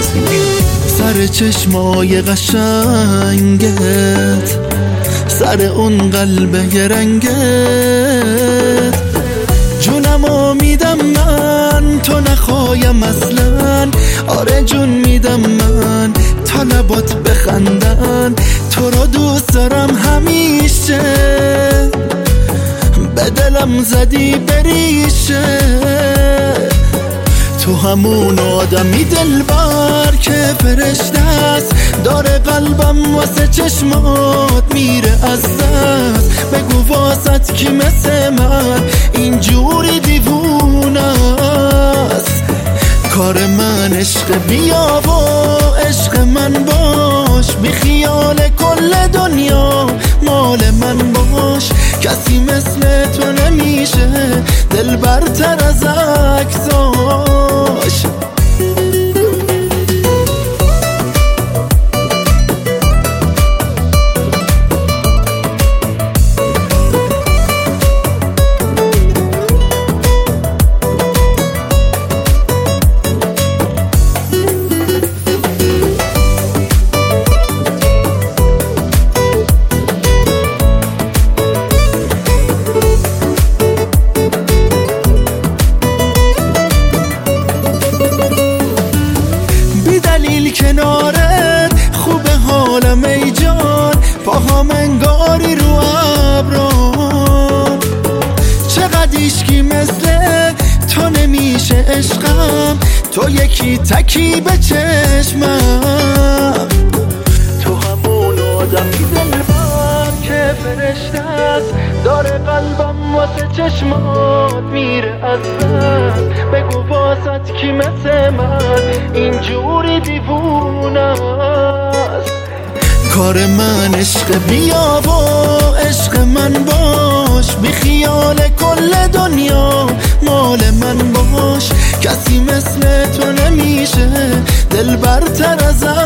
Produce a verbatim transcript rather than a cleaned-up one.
سر چشمای قشنگت، سر اون قلب رنگت، جونمو میدم من تو نخوایم اصلا. آره جون میدم من تا لبات بخندن. تو رو دوست دارم همیشه، به دلم زدی بریشه. تو همون آدمی دلبر که فرشته است، داره قلبم واسه چشمات میره از دست. بگو واسط کی مثل من اینجوری دیوونه است. کار من عشق، بیا و عشق من باش، بی خیال کل دنیا مال من باش. کسی مثل تو نمیشه دل برتر از عکساش. کنارت خوب حالم ای جان، پاهام انگاری رو ابران. چقدر عشقی مثل تو نمیشه عشقم، تو یکی تکی به چشمم. تو همون آدمی دلبر که فرشته است، داره قلبم واسه چشمات میره از دست. بگو واسط کی مثل من اینجوری دیوونه است. کار من عشق، بیا و عشق من باش، بی خیال کل دنیا مال من باش. کسی مثل تو نمیشه دل برتر از